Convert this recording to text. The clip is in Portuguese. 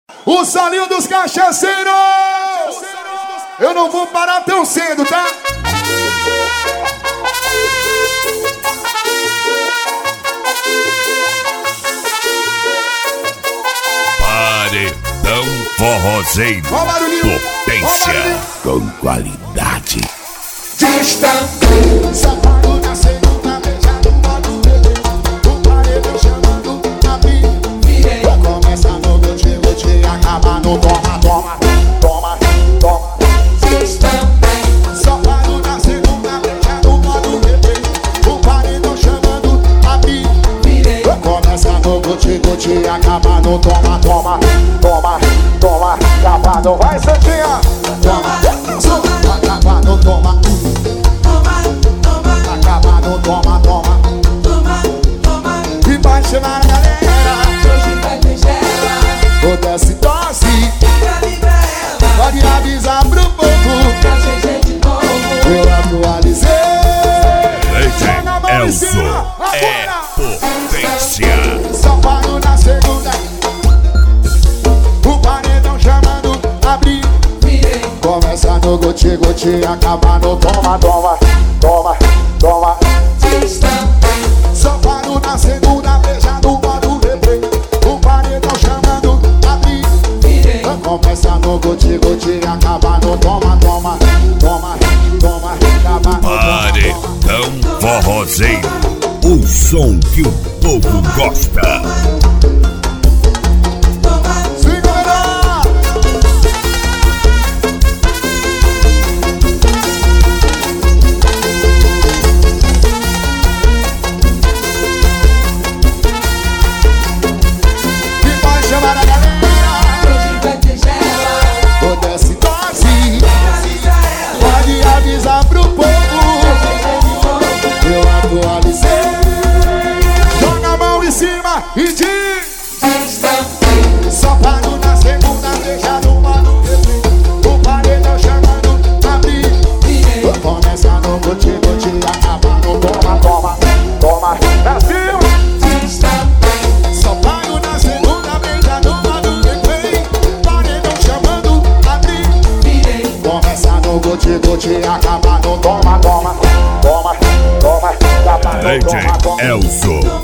O salinho dos cachaceiros! Eu não vou parar tão cedo, tá? Paredão forrozeiro. Potência com qualidade. Distante, safado na segunda, beijado no bebê. O paredão chamando a virei. Começa no meu te acaba no toma, toma, toma, toma. Distante, safado na segunda, beijado no bebê. O paredão chamando a virei. Começa no te acaba no toma, toma, toma, toma. Acabado, vai Santinha. Toma, acaba no toma. Toma, toma, toma. E baixa na galera. Hoje vai ter gela. Vou desce tosse. Fica ali pra ela. Pode avisar pro povo. Pra GG de novo. Eu atualizei. Elzo é potência. São Paulo na segunda. O paredão chamando abrir. Virei. Começa no gote, acaba no toma, toma, toma, toma. São Paulo na segunda, beija no modo replay. O paredão chamando abrir. Virei. Começa no gote, acaba no toma, toma, toma, toma, acaba no Paredão forrozeiro. O som que o povo gosta. Segura! E vai chamar a galera. Hoje vai ter gela. Vou desce tosse. Fica ali pra ela. Pode avisar pro povo. Pra GG de novo. Eu atualizei. Joga a mão em cima e diz. Só paro na segunda, deixa no mano replay. O paredão chamando abrir. Virei. Começa no gote, acaba no toma, toma, toma. Pra cima. Só paro na segunda, beija no mano replay. Paredão chamando abrir. Virei. Começa no gote, acaba no toma, toma, toma, toma. Acaba no toma, toma. Elzo